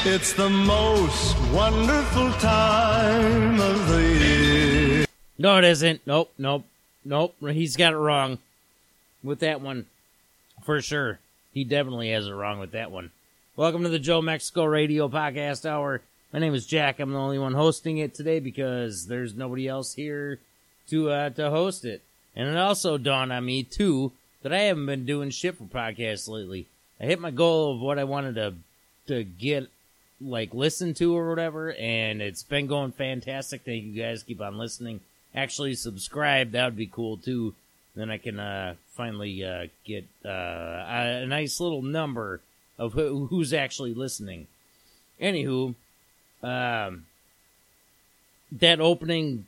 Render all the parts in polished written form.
It's the most wonderful time of the year. No, it isn't. Nope. He's got it wrong with that one. For sure. He definitely has it wrong with that one. Welcome to the Joe Mexico Radio Podcast Hour. My name is Jack. I'm the only one hosting it today because there's nobody else here to host it. And it also dawned on me, too, that I haven't been doing shit for podcasts lately. I hit my goal of what I wanted to get, like, listened to or whatever, and it's been going fantastic. Thank you guys. Keep on listening. Actually, subscribe. That would be cool, too. Then I can finally get a nice little number of who's actually listening. Anywho, that opening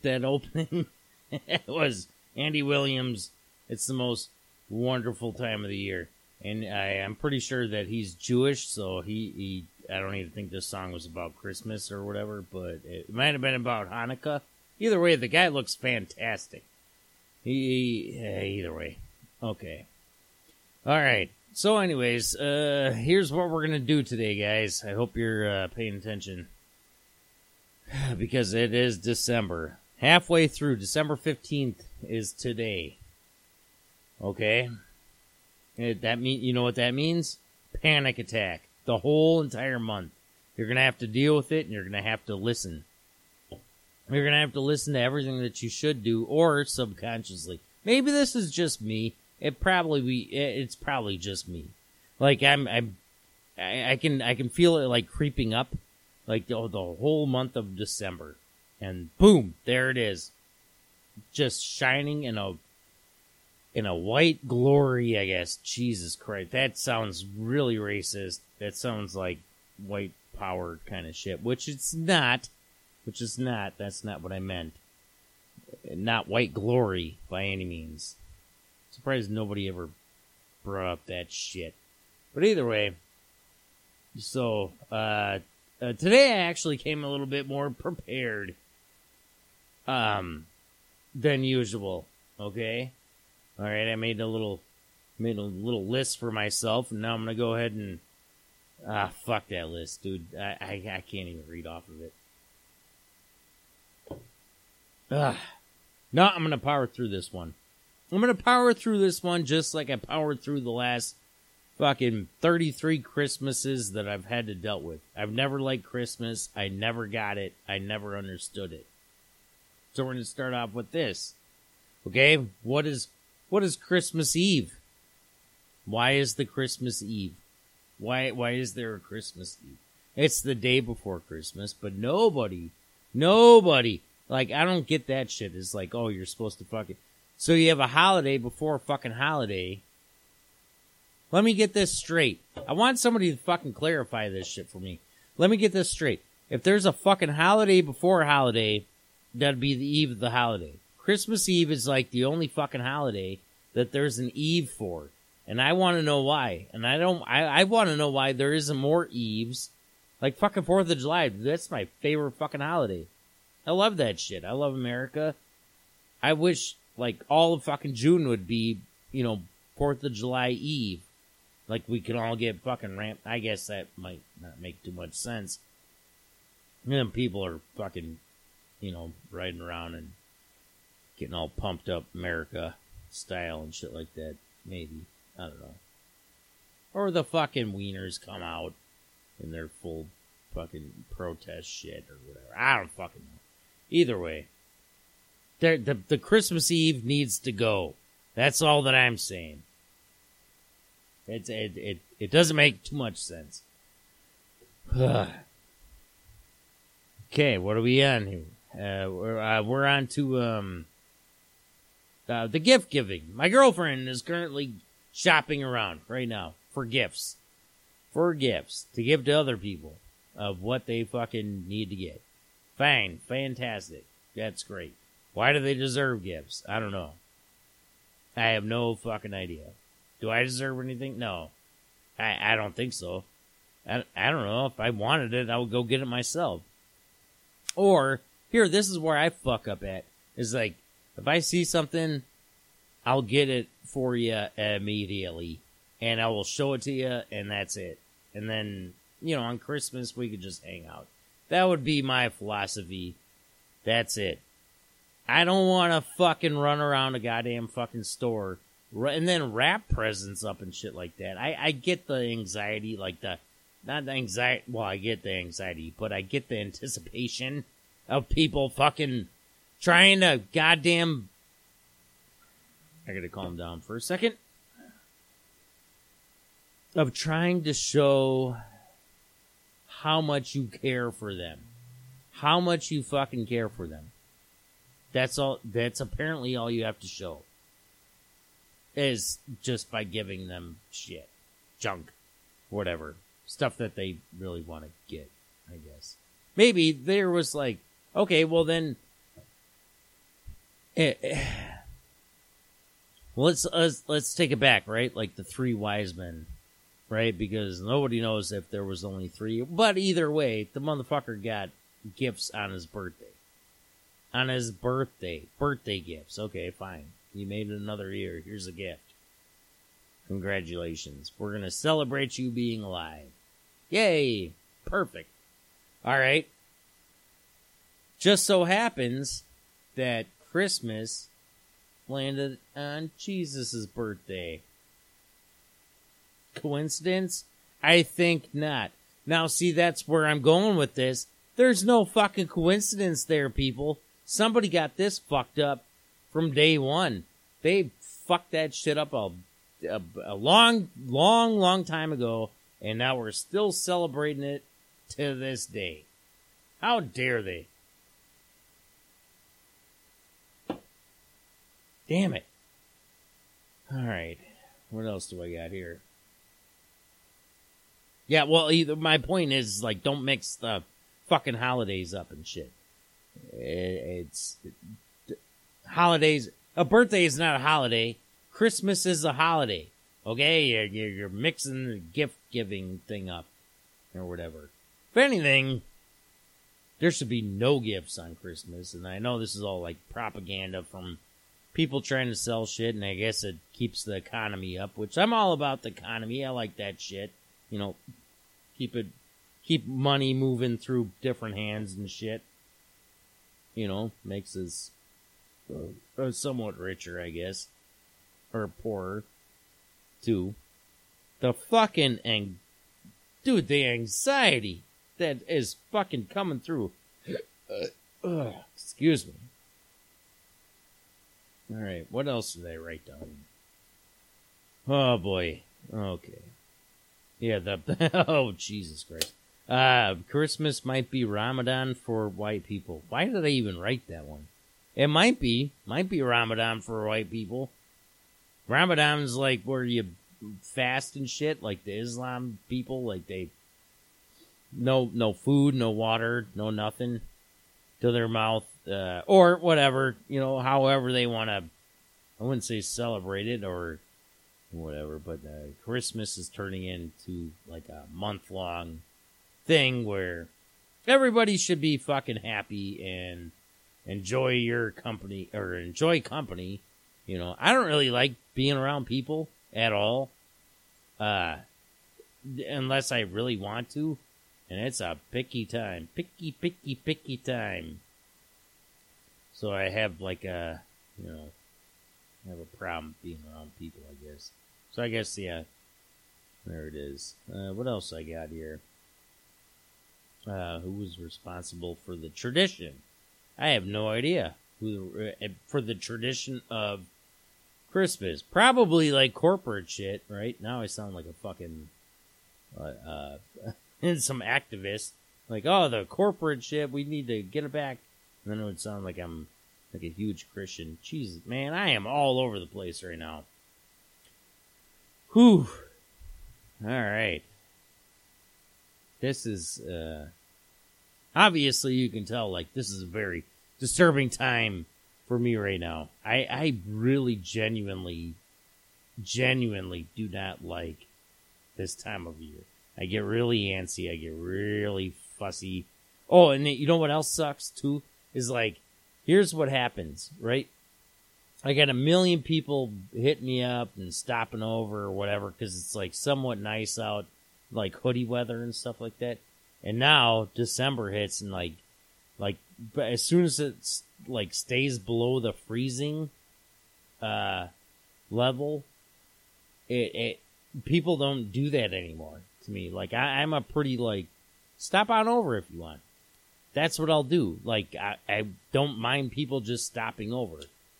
was Andy Williams. It's the most wonderful time of the year. And I'm pretty sure that he's Jewish, so he I don't even think this song was about Christmas or whatever, but it might have been about Hanukkah. Either way, the guy looks fantastic. Either way. Okay. Alright. So anyways, here's what we're gonna do today, guys. I hope you're paying attention. Because it is December. Halfway through, December 15th is today. Okay? You know what that means? Panic attack. The whole entire month. You're gonna have to deal with it, and you're gonna have to listen. You're going to have to listen to everything that you should do, or subconsciously. Maybe this is just me. It's probably just me. Like, I can feel it, like, creeping up, like, the whole month of December. And boom, there it is. Just shining in a white glory, I guess. Jesus Christ. That sounds really racist. That sounds like white power kind of shit, which it's not. That's not what I meant. Not white glory by any means. Surprised nobody ever brought up that shit. But either way, so, today I actually came a little bit more prepared, than usual. Okay? Alright, I made a little list for myself, and now I'm gonna go ahead and, fuck that list, dude. I can't even read off of it. No, I'm going to power through this one. I'm going to power through this one just like I powered through the last fucking 33 Christmases that I've had to deal with. I've never liked Christmas. I never got it. I never understood it. So we're going to start off with this. Okay, what is Christmas Eve? Why is the Christmas Eve? Why is there a Christmas Eve? It's the day before Christmas, but nobody, like, I don't get that shit. It's like, oh, you're supposed to fucking... So you have a holiday before a fucking holiday. Let me get this straight. I want somebody to fucking clarify this shit for me. Let me get this straight. If there's a fucking holiday before a holiday, that'd be the eve of the holiday. Christmas Eve is like the only fucking holiday that there's an eve for. And I want to know why. And I want to know why there isn't more eves. Like fucking 4th of July. That's my favorite fucking holiday. I love that shit. I love America. I wish, like, all of fucking June would be, 4th of July Eve. Like, we could all get fucking ramped. I guess that might not make too much sense. And then people are fucking, riding around and getting all pumped up America style and shit like that. Maybe. I don't know. Or the fucking wieners come out in their full fucking protest shit or whatever. I don't fucking know. Either way, the Christmas Eve needs to go. That's all that I'm saying. It doesn't make too much sense. Okay, what are we on here? We're on to the gift giving. My girlfriend is currently shopping around right now for gifts. For gifts to give to other people of what they fucking need to get. Fine. Fantastic. That's great. Why do they deserve gifts? I don't know. I have no fucking idea. Do I deserve anything? No. I don't think so. I don't know. If I wanted it, I would go get it myself. Or, here, this is where I fuck up at. Is like, if I see something, I'll get it for you immediately. And I will show it to you, and that's it. And then on Christmas we could just hang out. That would be my philosophy. That's it. I don't want to fucking run around a goddamn fucking store and then wrap presents up and shit like that. I get the anxiety, not the anxiety, well, I get the anxiety, but I get the anticipation of people fucking trying to goddamn... I gotta calm down for a second. Of trying to show how much you care for them. How much you fucking care for them. That's all. That's apparently all you have to show. Is just by giving them shit. Junk. Whatever. Stuff that they really want to get, I guess. Maybe there was like, okay, well then... let's take it back, right? Like the 3 wise men. Right? Because nobody knows if there was only 3. But either way, the motherfucker got gifts on his birthday. On his birthday. Birthday gifts. Okay, fine. You made it another year. Here's a gift. Congratulations. We're going to celebrate you being alive. Yay! Perfect. Alright. Just so happens that Christmas landed on Jesus' birthday. Coincidence? I think not. Now, see, that's where I'm going with this. There's no fucking coincidence there, people. Somebody got this fucked up from day one. They fucked that shit up a long time ago, and now we're still celebrating it to this day. How dare they? Damn it. Alright. What else do I got here? Yeah, well, my point is, like, don't mix the fucking holidays up and shit. Holidays. A birthday is not a holiday. Christmas is a holiday. Okay? You're mixing the gift giving thing up. Or whatever. If anything, there should be no gifts on Christmas. And I know this is all, like, propaganda from people trying to sell shit. And I guess it keeps the economy up. Which I'm all about the economy. I like that shit. Keep money moving through different hands and shit. Makes us somewhat richer, I guess. Or poorer, too. The fucking, dude, the anxiety that is fucking coming through. Excuse me. Alright, what else did I write down? Oh, boy. Okay. Yeah, oh, Jesus Christ. Christmas might be Ramadan for white people. Why did I even write that one? It might be Ramadan for white people. Ramadan's like where you fast and shit, like the Islam people, like they, no food, no water, no nothing to their mouth, or whatever, however they want to, I wouldn't say celebrate it or whatever, but Christmas is turning into like a month-long thing where everybody should be fucking happy and enjoy your company, or enjoy company. I don't really like being around people at all, unless I really want to, and it's a picky time. Picky time. So I have like I have a problem being around people, I guess. So I guess, yeah, there it is. What else I got here? Who was responsible for the tradition? I have no idea. For the tradition of Christmas. Probably like corporate shit, right? Now I sound like a fucking some activist. Like, oh, the corporate shit, we need to get it back. And then it would sound like I'm like a huge Christian. Jesus, man, I am all over the place right now. Whew. Alright. This is, obviously you can tell, like, this is a very disturbing time for me right now. I really genuinely do not like this time of year. I get really antsy. I get really fussy. Oh, and you know what else sucks, too? Is like, here's what happens, right? I got a million people hitting me up and stopping over or whatever because it's like somewhat nice out. like hoodie weather and stuff like that. And now December hits and like as soon as it's like stays below the freezing level, it people don't do that anymore to me. Like I'm a pretty like stop on over if you want. That's what I'll do. Like I don't mind people just stopping over.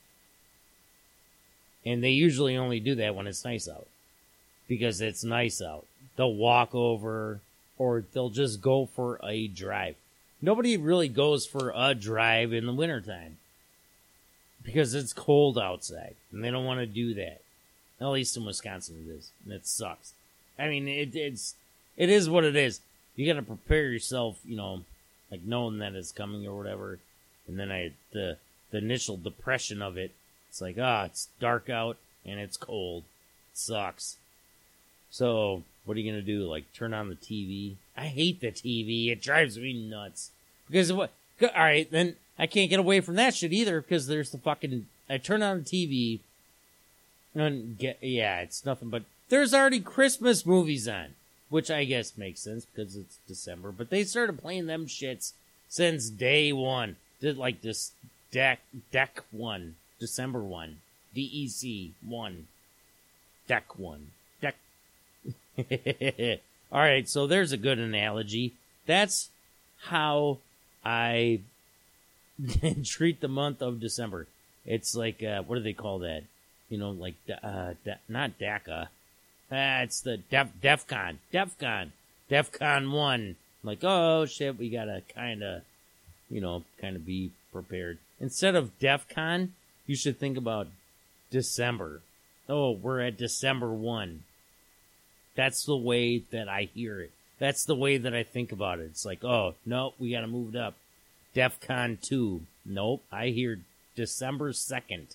And they usually only do that when it's nice out. Because it's nice out. They'll walk over or they'll just go for a drive. Nobody really goes for a drive in the wintertime. Because it's cold outside. And they don't want to do that. At least in Wisconsin it is. And it sucks. I mean, it is what it is. You got to prepare yourself, you know, like knowing that it's coming or whatever. And then the initial depression of it. It's like, it's dark out and it's cold. It sucks. So, what are you going to do? Like, turn on the TV? I hate the TV. It drives me nuts. Because of what? Alright, then I can't get away from that shit either because there's the fucking... I turn on the TV and it's nothing but... There's already Christmas movies on. Which I guess makes sense because it's December. But they started playing them shits since day one. Did like this Deck 1. December 1. DEC 1. Deck 1. Deck. Alright, so there's a good analogy. That's how I treat the month of December. It's like, what do they call that? You know, like, not DACA. It's the DEFCON. DEFCON 1. Like, oh shit, we gotta kinda be prepared. Instead of DEFCON, you should think about December. Oh, we're at December 1. That's the way that I hear it. That's the way that I think about it. It's like, oh, no, we gotta move it up. DEFCON 2. Nope, I hear December 2nd.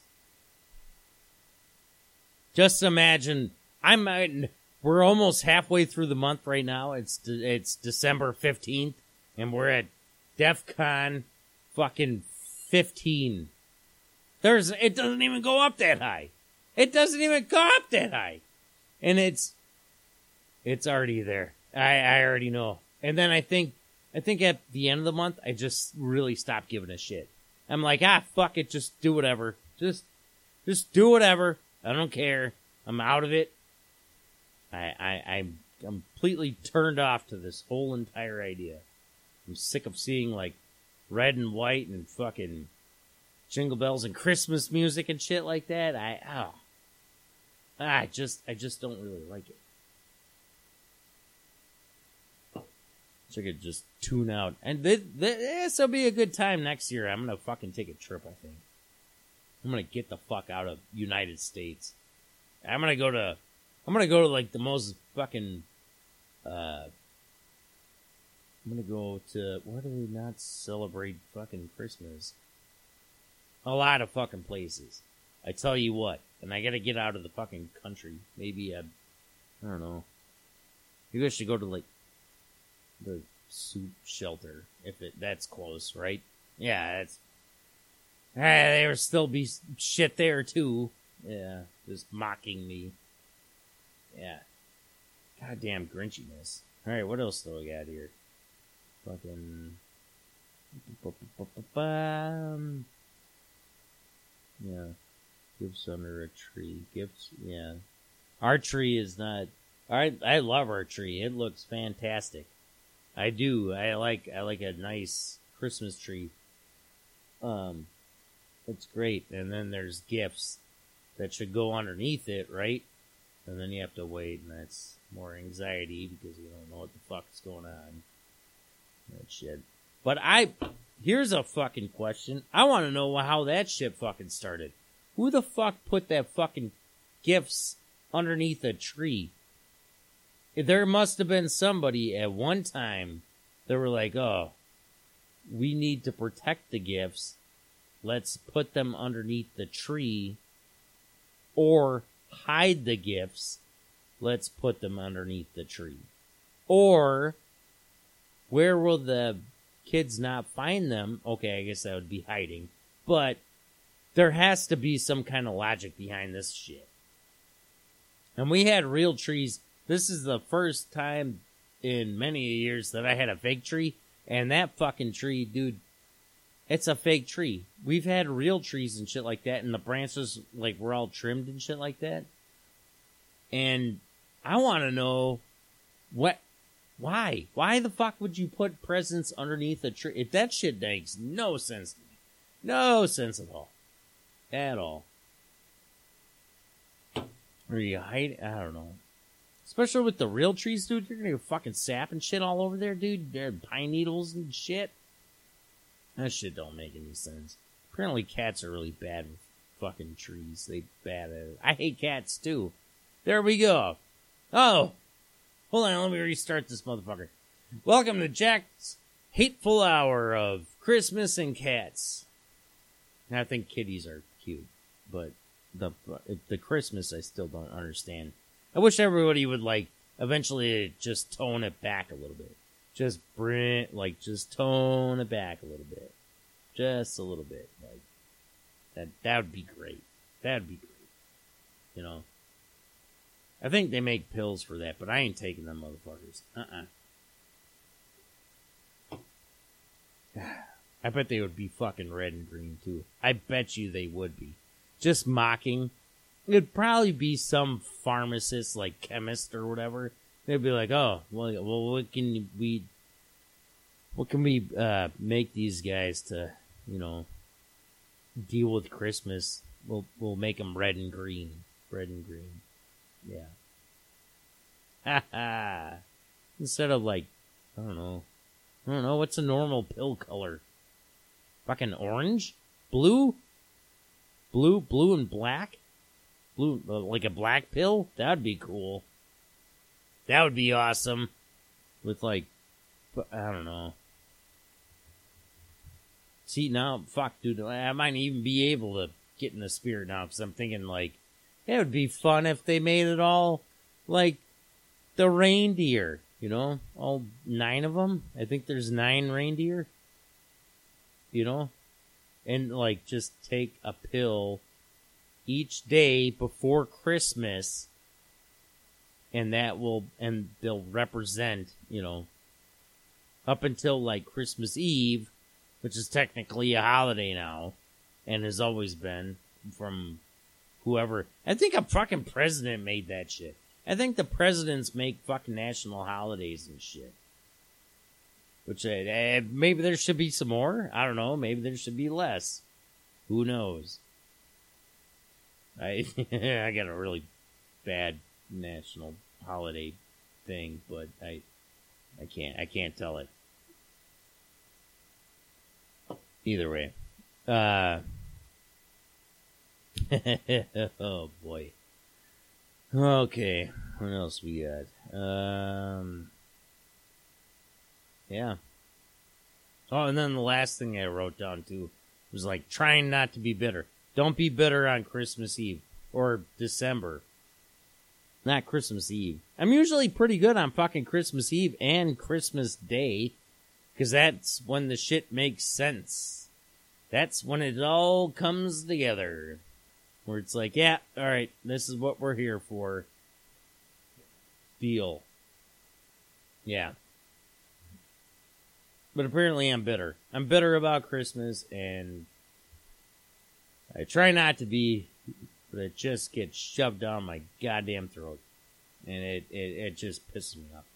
Just imagine, we're almost halfway through the month right now. It's December 15th, and we're at DEFCON fucking 15. It doesn't even go up that high. It doesn't even go up that high. And it's already there. I already know. And then I think at the end of the month, I just really stopped giving a shit. I'm like, fuck it, just do whatever. Just do whatever. I don't care. I'm out of it. I'm completely turned off to this whole entire idea. I'm sick of seeing like red and white and fucking jingle bells and Christmas music and shit like that. I just don't really like it. So I could just tune out. And this will be a good time next year. I'm gonna fucking take a trip, I think. I'm gonna get the fuck out of United States. I'm gonna go to like the most fucking I'm gonna go to, where do we not celebrate fucking Christmas? A lot of fucking places. I tell you what. And I gotta get out of the fucking country. Maybe, I don't know. Maybe I should go to, like, the soup shelter. That's close, right? Yeah, that's... there will still be shit there, too. Yeah, just mocking me. Yeah. Goddamn grinchiness. Alright, what else do we got here? Fucking... Yeah. Gifts under a tree. Gifts, yeah. Our tree is not... I love our tree. It looks fantastic. I do. I like a nice Christmas tree. It's great. And then there's gifts that should go underneath it, right? And then you have to wait, and that's more anxiety because you don't know what the fuck's going on. That shit. But here's a fucking question. I want to know how that shit fucking started. Who the fuck put that fucking gifts underneath a tree? There must have been somebody at one time that were like, oh, we need to protect the gifts. Let's put them underneath the tree. Or hide the gifts. Let's put them underneath the tree. Or, where will the kids not find them? Okay, I guess that would be hiding. But there has to be some kind of logic behind this shit. And we had real trees. This is the first time in many years that I had a fake tree, and that fucking tree, dude, it's a fake tree. We've had real trees and shit like that, and the branches, like, were all trimmed and shit like that. And I want to know why? Why the fuck would you put presents underneath a tree? If that shit makes no sense to me. No sense at all. At all. Or you hide, I don't know. Especially with the real trees, dude. You're gonna get fucking sap and shit all over there, dude. There are pine needles and shit. That shit don't make any sense. Apparently cats are really bad with fucking trees. They bad at it. I hate cats, too. There we go. Oh! Hold on, let me restart this motherfucker. Welcome to Jack's Hateful Hour of Christmas and Cats. I think kitties are cute, but the Christmas I still don't understand. I wish everybody would, like, eventually just tone it back a little bit. Just tone it back a little bit. Just a little bit. Like, that would be great. That would be great. You know? I think they make pills for that, but I ain't taking them motherfuckers. I bet they would be fucking red and green, too. I bet you they would be. Just mocking. It'd probably be some pharmacist, like chemist or whatever. They'd be like, oh, well, what can we make these guys to, you know, deal with Christmas? We'll make them red and green. Red and green. Yeah. Ha ha. Instead of, like, I don't know, what's a normal pill color? Fucking orange? Blue? Blue and black? Blue, like a black pill? That'd be cool. That would be awesome. With, like, I don't know. See, now, fuck, dude, I might even be able to get in the spirit now, because I'm thinking, like, it would be fun if they made it all, like, the reindeer, you know? All 9 of them. I think there's 9 reindeer. You know? And, like, just take a pill each day before Christmas, and they'll represent, you know, up until, like, Christmas Eve, which is technically a holiday now, and has always been from whoever. I think a fucking president made that shit. I think the presidents make fucking national holidays and shit. Which, maybe there should be some more. I don't know. Maybe there should be less. Who knows? I got a really bad national holiday thing, but I can't tell it. Either way. Oh boy. Okay, what else we got? Yeah. Oh, and then the last thing I wrote down too was like trying not to be bitter. Don't be bitter on Christmas Eve or December. Not Christmas Eve. I'm usually pretty good on fucking Christmas Eve and Christmas Day, because that's when the shit makes sense. That's when it all comes together. Where it's like, yeah, alright, this is what we're here for. Deal. Yeah. But apparently I'm bitter. I'm bitter about Christmas, and I try not to be, but it just gets shoved down my goddamn throat. And it just pisses me off.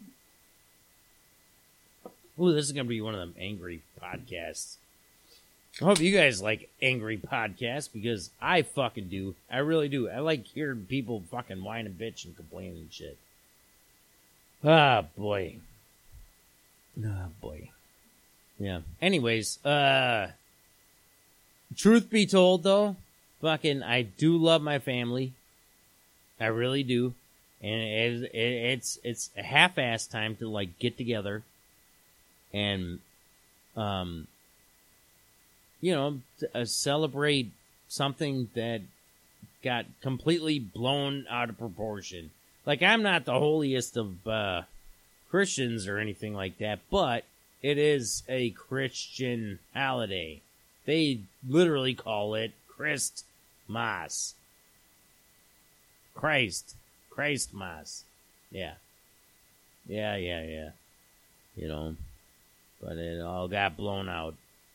Ooh, this is going to be one of them angry podcasts. I hope you guys like angry podcasts, because I fucking do. I really do. I like hearing people fucking whine and bitch and complain and shit. Ah, boy. Ah, boy. Yeah. Anyways, truth be told, though, fucking, I do love my family. I really do. And it's a half-ass time to, like, get together and, you know, celebrate something that got completely blown out of proportion. Like, I'm not the holiest of Christians or anything like that, but it is a Christian holiday. They literally call it Christmas. Christmas. Yeah. Yeah. You know, but it all got blown out.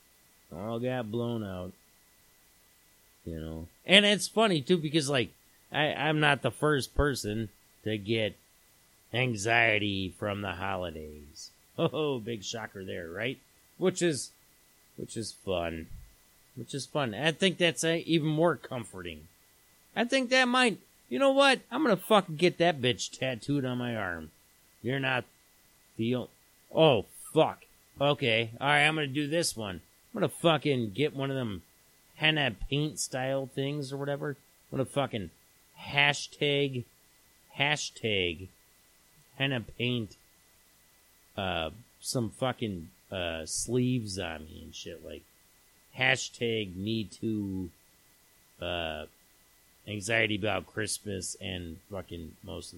You know, and it's funny too because like I'm not the first person to get anxiety from the holidays. Oh, big shocker there, right? Which is fun. I think that's even more comforting. I think that might, you know what? I'm gonna fucking get that bitch tattooed on my arm. You're not the, oh, fuck. Okay, alright, I'm gonna do this one. I'm gonna fucking get one of them henna paint style things or whatever. I'm gonna fucking hashtag henna paint some fucking sleeves on me and shit, like hashtag me too anxiety about Christmas and fucking most of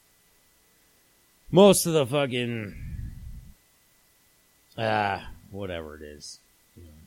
the fucking whatever it is, you know.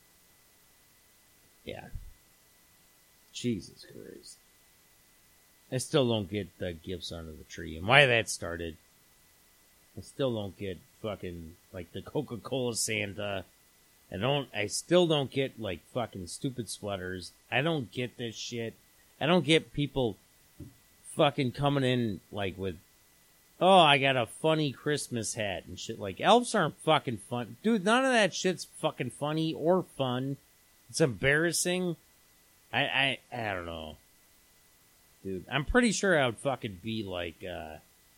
Yeah. Jesus Christ. I still don't get the gifts under the tree and why that started. I still don't get fucking like the Coca-Cola Santa. I still don't get like fucking stupid sweaters. I don't get this shit. I don't get people fucking coming in like with, oh, I got a funny Christmas hat and shit. Like, elves aren't fucking fun. Dude, none of that shit's fucking funny or fun. It's embarrassing. I don't know. Dude, I'm pretty sure I would fucking be like, I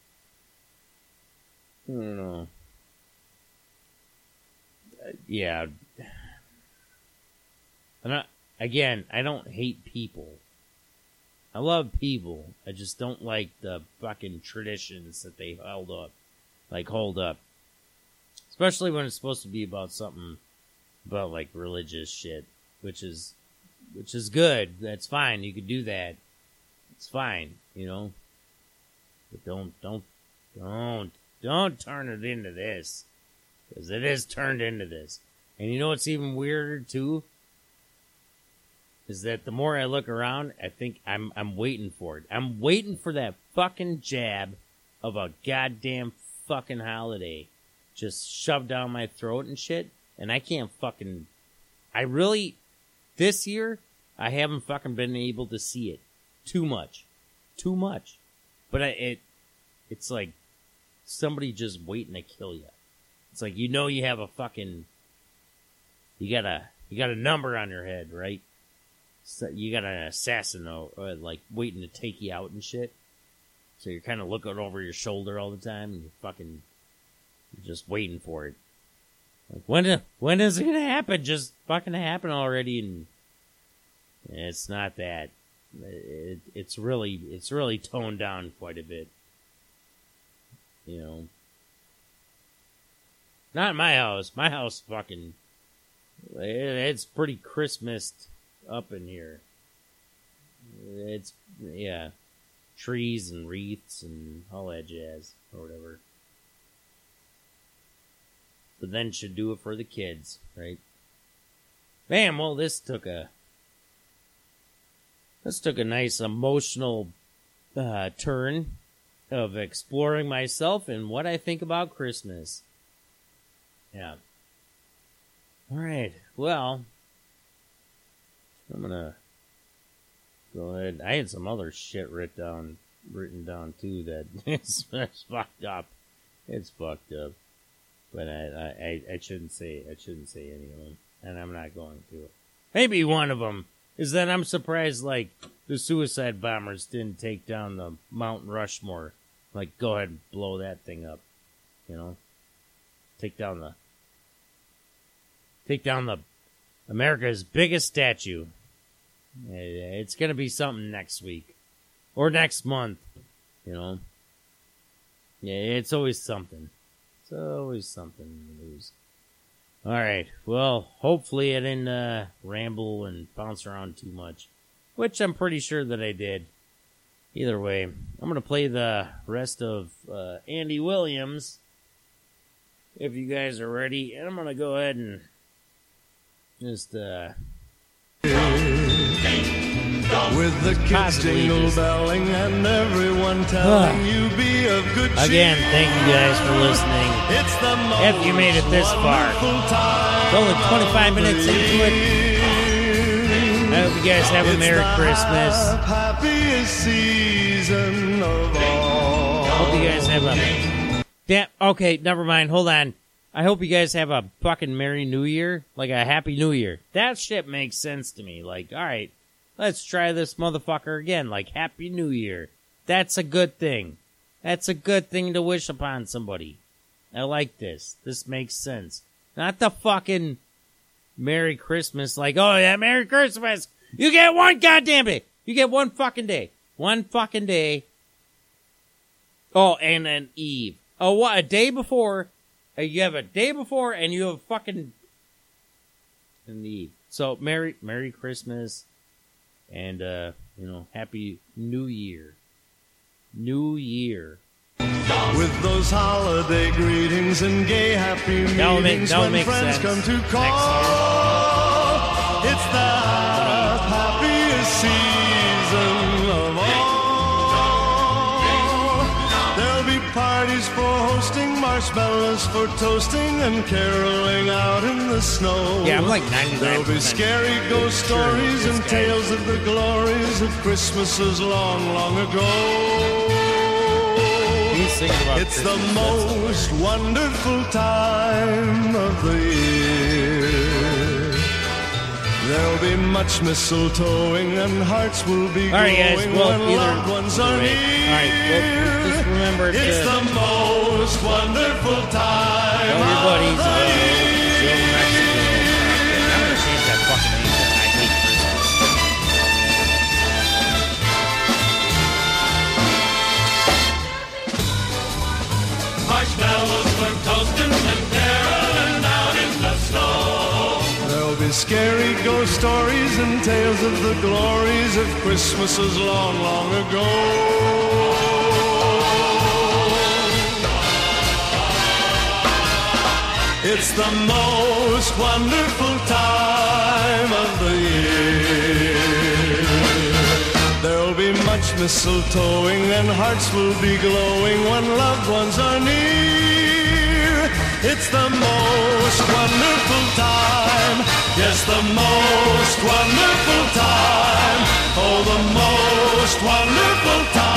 don't know. Yeah. I don't hate people. I love people. I just don't like the fucking traditions that they hold up. Especially when it's supposed to be about something about like religious shit, which is good. That's fine. You could do that. It's fine, you know. But don't turn it into this. Because it is turned into this. And you know what's even weirder too? Is that the more I look around, I think I'm waiting for it. I'm waiting for that fucking jab of a goddamn fucking holiday just shoved down my throat and shit. And I can't fucking... this year, I haven't fucking been able to see it. Too much. But it's like somebody just waiting to kill you. It's like, you know, you have a fucking... You got a number on your head, right? So you got an assassin, like, waiting to take you out and shit. So you're kind of looking over your shoulder all the time, and you're just waiting for it. Like, when is it gonna happen? Just fucking happen already, and it's not that. It's really toned down quite a bit. You know. Not in my house. My house fucking... It's pretty Christmased up in here. It's, yeah, trees and wreaths and all that jazz, or whatever. But then should do it for the kids, right? Bam, well, this took a nice emotional turn of exploring myself and what I think about Christmas. Yeah. Alright, well, I'm gonna go ahead. I had some other shit written down too that it's fucked up. It's fucked up. But I shouldn't say any of them, and I'm not going to. Maybe one of them is that I'm surprised, like, the suicide bombers didn't take down the Mount Rushmore. Like, go ahead and blow that thing up, you know? Take down the America's biggest statue. It's gonna be something next week. Or next month, you know? Yeah, it's always something. It's always something in the news. Alright, well, hopefully I didn't ramble and bounce around too much. Which I'm pretty sure that I did. Either way, I'm gonna play the rest of Andy Williams, if you guys are ready. And I'm gonna go ahead and just With the kids Possibly jingle just- belling and everyone telling you be of good cheer. Again, thank you guys for listening. It's the most If you made it this far. wonderful time It's only 25 minutes of the into it. year. I hope you guys have a It's Merry the Christmas. happiest season of all. Hope you guys have a... Damn, okay, never mind. Hold on. I hope you guys have a fucking Merry New Year. Like a Happy New Year. That shit makes sense to me. Like, alright, let's try this motherfucker again. Like, Happy New Year. That's a good thing. That's a good thing to wish upon somebody. I like this. This makes sense. Not the fucking Merry Christmas. Like, oh yeah, Merry Christmas. You get one goddamn day. You get one fucking day. One fucking day. Oh, and an Eve. Oh, what? A day before. You have a day before, and you have fucking an Eve. So Merry Christmas, and Happy New Year. New Year. With those holiday greetings and gay happy meetings don't when make friends sense. come to Next call. It's the happiest season of all. There'll be parties for hosting, marshmallows for toasting, and caroling out in the snow. Yeah, I'm like 99%. There'll be scary ghost sure stories this and guy- tales of the glories of Christmases long, long ago. He's singing about It's the Christmas. most wonderful time of the year. There'll be much mistletoeing and hearts will be All right, guys. glowing Well, when either loved ones are way. near. All right. Well, just remember to It's the most wonderful time tell your buddies. of the Joe year. Mexico. I'm gonna change that fucking name. I hate Christmas. Marshmallows for toasting and caroling out in the snow. There'll be scary ghost stories and tales of the glories of Christmases long, long ago. It's the most wonderful time of the year. There'll be much mistletoeing and hearts will be glowing when loved ones are near. It's the most wonderful time. Yes, the most wonderful time. Oh, the most wonderful time.